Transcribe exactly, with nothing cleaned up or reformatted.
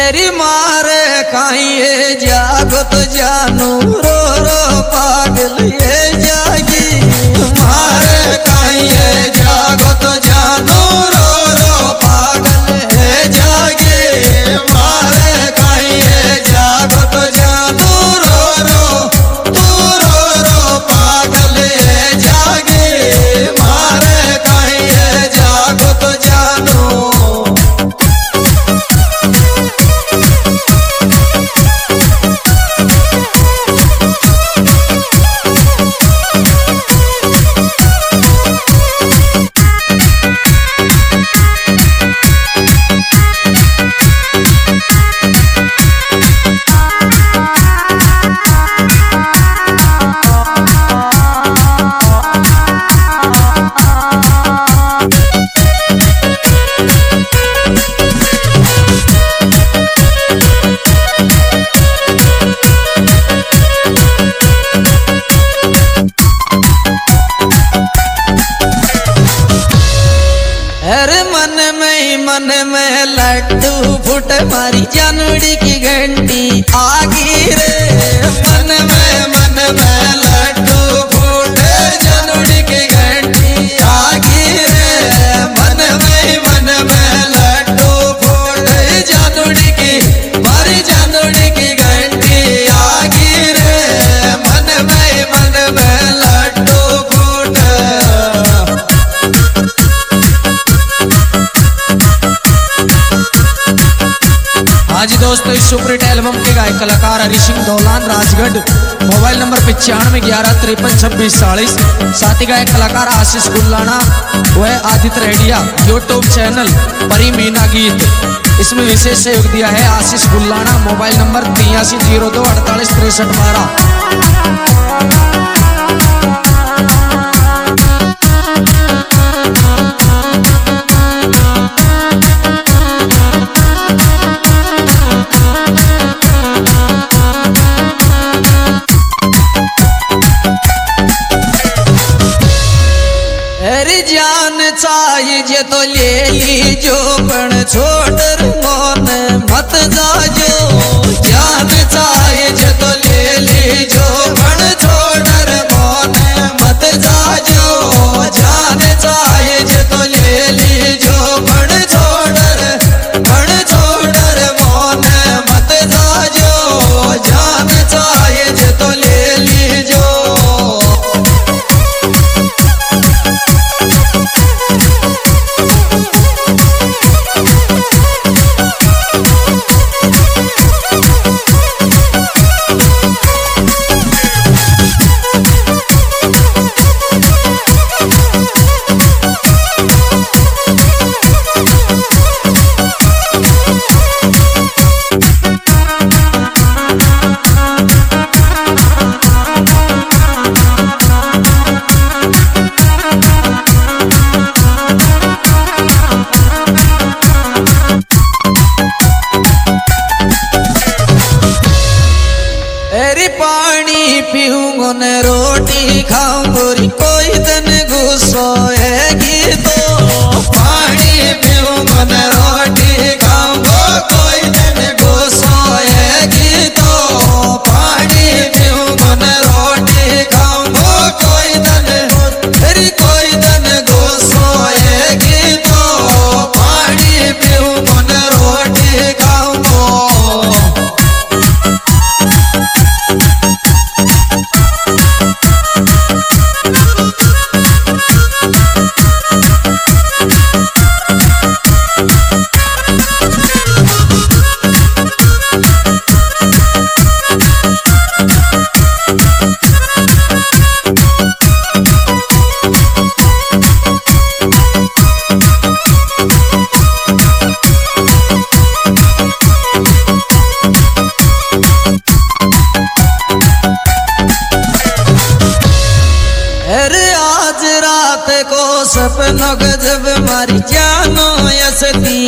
एरी मारे खाइए जागो तो जानू रो रो पागल ये जागी मारे खाइए जागो तो जानू रो रो पागल है जागी मारे खाइए जागो तो जानू रो रो तू रो रो पागल है जागी मारे खाइए जागो तो जानू। अरे मन में मन में लड्डू फुट मारी जानड़ी की घंटी आगी रे मन में मन में लड्डू फुट जानड़ी की घंटी आगी रे मन में मन में लड्डू फुट जानड़ी की मारी जानड़ी की घंटी आगी रे मन में मन में लड्डू फुट। हाँ जी दोस्तों, इस सुपरहिट एल्बम के गायक कलाकार हरि सिंह दौलान राजगढ़, मोबाइल नंबर पचानवे ग्यारह तिरपन छब्बीस चालीस। साथ ही गायक कलाकार आशीष गुल्लाना व आदित्य रेडिया यूट्यूब चैनल परी मीना गीत, इसमें विशेष सहयोग दिया है आशीष गुल्लाना। मोबाइल नंबर तिरासी जीरो दो अड़तालीस तिरसठ बारह। अरे जान चाहिए तो ले लीजो पण छोड़ मोन मत जाजो जान चाहिए तो ले लीजो पण छोड़ मोन मत जाजो जान चाहिए तो ले लीजो पण छोड़ पण छोड़ मोन मत जाजो जान चाहिए तो ले लीजो। अरे पानी पीऊंगो न रोटी खाऊंगोरी कोई दिन गुस्सो है तो पानी पीऊंगो न रोटी खाऊंगो कोई दिन गुस्सो है तो पानी पीऊंगो न रोटी खाऊंगो कोई दिन अरे कोई दिन गुस्सो है तो पानी पीऊंगो न रोटी खाऊंगो। सपनों गजब मारी जानो यसती